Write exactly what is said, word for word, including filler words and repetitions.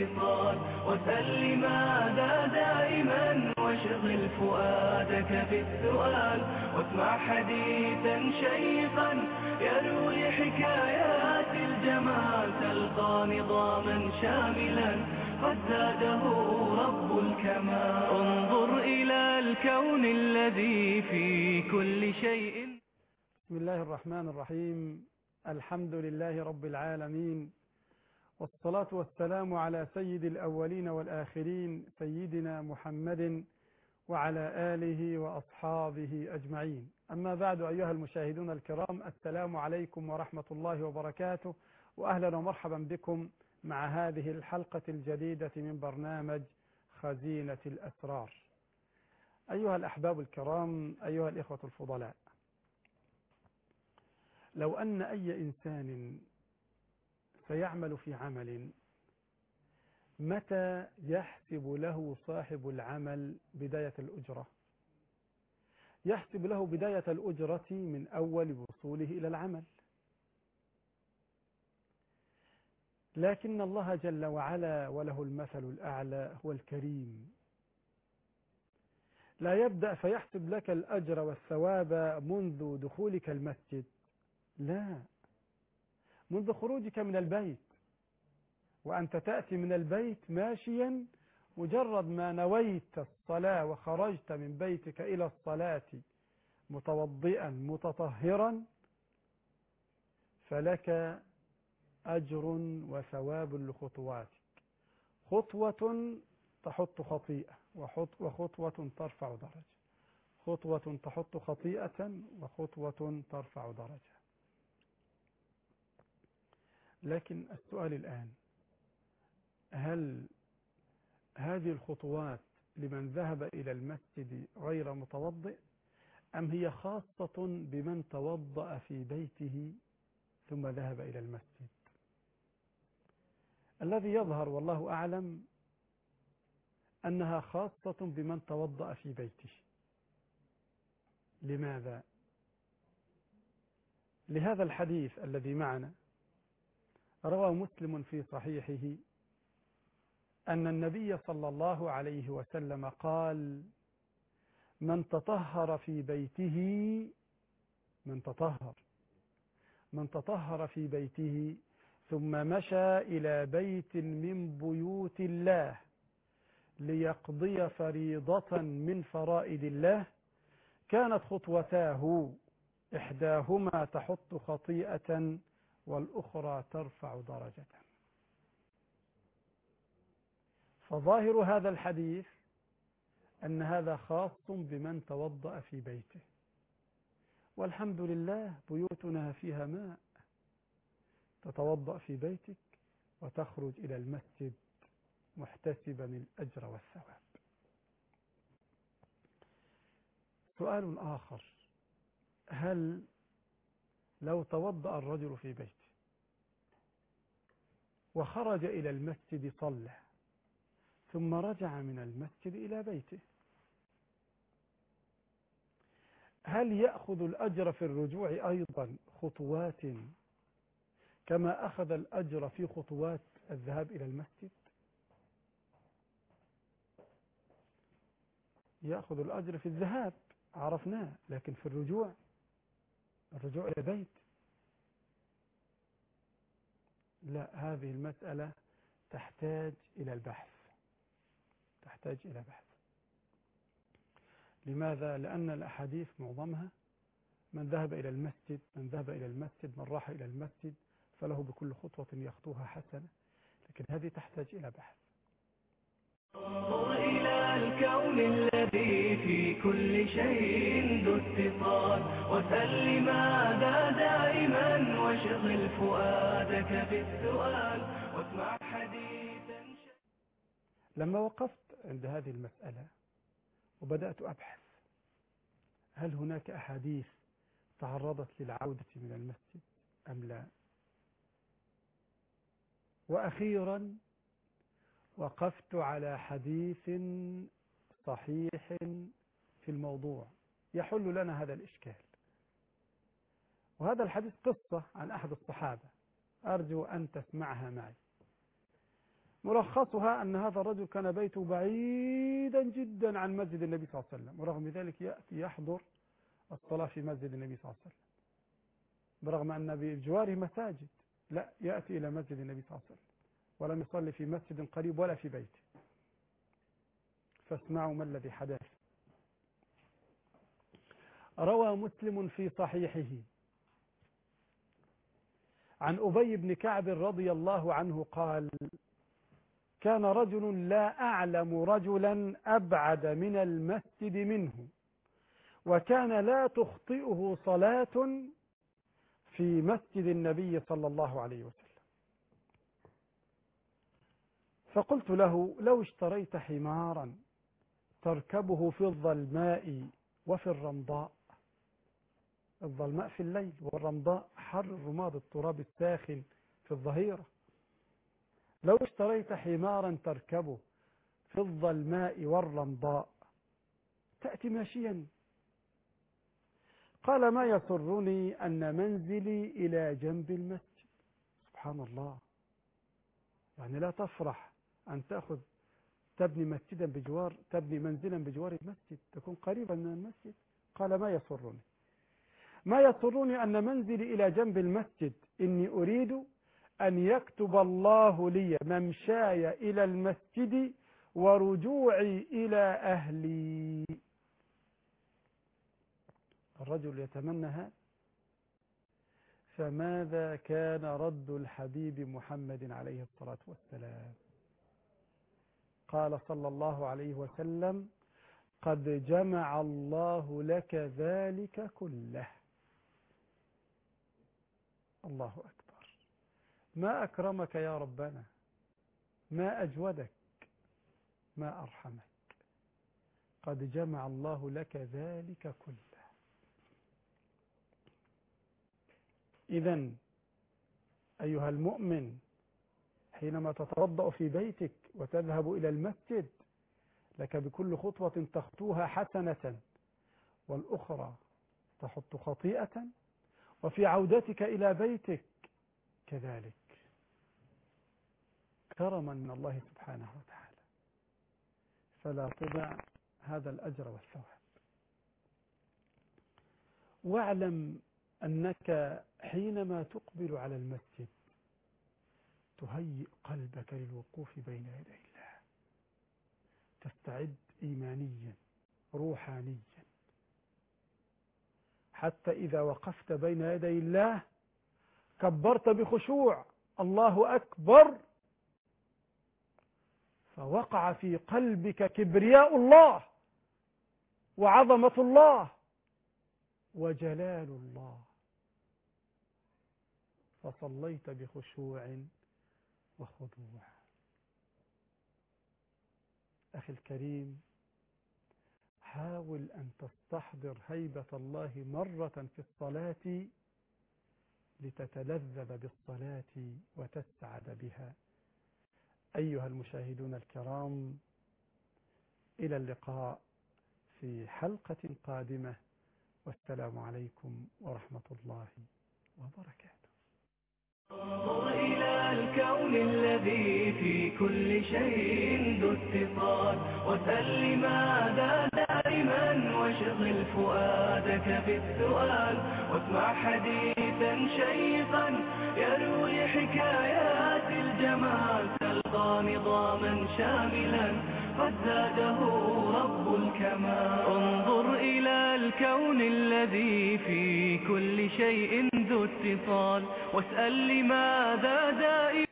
وسل لماذا دائما واشغل فؤادك بالسؤال واسمع حديثا شيقا يروي حكايات الجمال تلقى نظاما شاملا قد زاده رب الكمال انظر إلى الكون الذي في كل شيء. بسم الله الرحمن الرحيم. الحمد لله رب العالمين، والصلاة والسلام على سيد الأولين والآخرين سيدنا محمد وعلى آله وأصحابه أجمعين. أما بعد، أيها المشاهدون الكرام، السلام عليكم ورحمة الله وبركاته، وأهلا ومرحبا بكم مع هذه الحلقة الجديدة من برنامج خزينة الأسرار. أيها الأحباب الكرام، أيها الإخوة الفضلاء، لو أن أي إنسان سيعمل في عمل، متى يحسب له صاحب العمل بداية الأجرة؟ يحسب له بداية الأجرة من أول وصوله إلى العمل. لكن الله جل وعلا وله المثل الأعلى هو الكريم، لا يبدأ فيحسب لك الأجر والثواب منذ دخولك المسجد، لا، منذ خروجك من البيت، وأنت تأتي من البيت ماشيا، مجرد ما نويت الصلاة وخرجت من بيتك إلى الصلاة متوضئا متطهرا فلك أجر وثواب لخطواتك، خطوة تحط خطيئة وخطوة ترفع درجة، خطوة تحط خطيئة وخطوة ترفع درجة. لكن السؤال الآن، هل هذه الخطوات لمن ذهب إلى المسجد غير متوضئ، أم هي خاصة بمن توضأ في بيته ثم ذهب إلى المسجد؟ الذي يظهر والله أعلم أنها خاصة بمن توضأ في بيته. لماذا؟ لهذا الحديث الذي معنا روى مسلم في صحيحه أن النبي صلى الله عليه وسلم قال: من تطهر في بيته من تطهر من تطهر في بيته ثم مشى إلى بيت من بيوت الله ليقضي فريضة من فرائض الله، كانت خطوتاه إحداهما تحط خطيئة والأخرى ترفع درجة. فظاهر هذا الحديث أن هذا خاص بمن توضأ في بيته، والحمد لله بيوتنا فيها ماء، تتوضأ في بيتك وتخرج إلى المسجد محتسبا الأجر والثواب. سؤال آخر، هل لو توضأ الرجل في بيته وخرج إلى المسجد صلى ثم رجع من المسجد إلى بيته، هل يأخذ الأجر في الرجوع أيضا خطوات كما أخذ الأجر في خطوات الذهاب إلى المسجد؟ يأخذ الأجر في الذهاب، عرفناه، لكن في الرجوع الرجوع إلى البيت لا، هذه المسألة تحتاج إلى البحث تحتاج إلى بحث. لماذا؟ لأن الأحاديث معظمها من ذهب إلى المسجد من ذهب إلى المسجد من راح إلى المسجد فله بكل خطوة يخطوها حسنة، لكن هذه تحتاج إلى بحث. انظر إلى الكون الذي في كل شيء ذو اتصال وسل لماذا دائما واشغل فؤادك بالسؤال واسمع حديثا. لما وقفت عند هذه المسألة وبدأت أبحث، هل هناك أحاديث تعرضت للعودة من المسجد أم لا؟ وأخيرا وقفت على حديث صحيح في الموضوع يحل لنا هذا الإشكال. وهذا الحديث قصة عن أحد الصحابة، أرجو أن تسمعها معي. ملخصها أن هذا الرجل كان بيته بعيدا جدا عن مسجد النبي صلى الله عليه وسلم، ورغم ذلك يأتي يحضر الصلاة في مسجد النبي صلى الله عليه وسلم، برغم أن بجواره مساجد، لا يأتي إلى مسجد النبي صلى الله عليه وسلم ولم يصلي في مسجد قريب ولا في بيته. فاسمعوا ما الذي حدث. روى مسلم في صحيحه عن أبي بن كعب رضي الله عنه قال: كان رجل لا أعلم رجلا أبعد من المسجد منه، وكان لا تخطئه صلاة في مسجد النبي صلى الله عليه وسلم. فقلت له: لو اشتريت حمارا تركبه في الظلماء وفي الرمضاء، الظلماء في الليل والرمضاء حر الرماد التراب الساخن في الظهيرة، لو اشتريت حمارا تركبه في الظلماء والرمضاء تأتي ماشيا. قال: ما يسرني أن منزلي إلى جنب المسجد. سبحان الله، يعني لا تفرح أن تأخذ تبني مسجدا بجوار تبني منزلا بجوار المسجد، تكون قريبا من المسجد. قال: ما يسرني ما يسرني أن منزلي إلى جنب المسجد، إني أريد أن يكتب الله لي ممشاي إلى المسجد ورجوعي إلى أهلي. الرجل يتمنى هذا، فماذا كان رد الحبيب محمد عليه الصلاة والسلام؟ قال صلى الله عليه وسلم: قد جمع الله لك ذلك كله. الله أكبر، ما أكرمك يا ربنا، ما أجودك، ما أرحمك. قد جمع الله لك ذلك كله. إذن أيها المؤمن، حينما تتوضأ في بيتك وتذهب إلى المسجد، لك بكل خطوة تخطوها حسنة، والأخرى تحط خطيئة، وفي عودتك إلى بيتك كذلك، كرما من الله سبحانه وتعالى. فلا تضع هذا الأجر والثواب. واعلم أنك حينما تقبل على المسجد تهيئ قلبك للوقوف بين يدي الله، تستعد إيمانيا روحانيا، حتى إذا وقفت بين يدي الله كبرت بخشوع: الله أكبر، فوقع في قلبك كبرياء الله وعظمة الله وجلال الله، فصليت بخشوع وخضوع. أخي الكريم، حاول أن تستحضر هيبة الله مرة في الصلاة لتتلذذ بالصلاة وتسعد بها. أيها المشاهدون الكرام، إلى اللقاء في حلقة قادمة، والسلام عليكم ورحمة الله وبركاته. انظر إلى الكون الذي في كل شيء ذو اتصال، وسل لماذا دائما، واشغل فؤادك بالسؤال، واسمع حديثا شيقا يروي حكايات الجمال، تلقى نظاما شاملا قد زاده رب الكمال. انظر إلى الكون الذي في كل شيء ذو اتصال، واسأل لماذا دائما